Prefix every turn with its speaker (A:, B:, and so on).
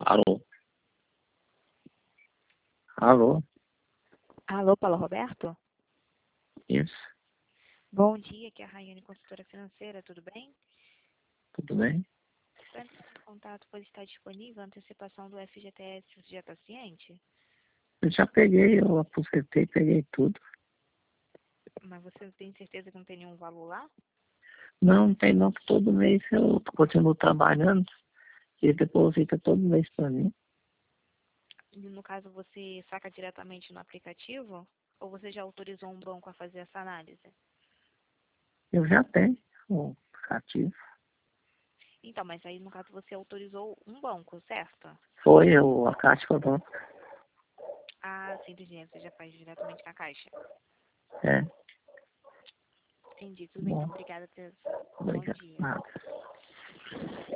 A: Alô? Alô?
B: Alô, Paulo Roberto?
A: Isso,
B: Bom dia, aqui é a Raiane, consultora financeira, tudo bem?
A: tudo bem?
B: Para entrar em contato, pois está disponível a antecipação do FGTS, você já está ciente?
A: Eu já peguei, eu aposentei, peguei tudo.
B: Mas você tem certeza que não tem nenhum valor lá?
A: Não, não tem não, que todo mês eu continuo trabalhando e deposita todo mês para mim.
B: E no caso, você saca diretamente no aplicativo? Ou você já autorizou um banco a fazer essa análise?
A: Eu já tenho o aplicativo.
B: Então, mas aí no caso você autorizou um banco, certo?
A: Foi a Caixa Econômica.
B: Ah, sim, entendi. Você já faz diretamente na caixa.
A: É,
B: Entendi, tudo bem, então
A: bom,
B: obrigada, atenção. Bom
A: obrigado.
B: dia.
A: Nada.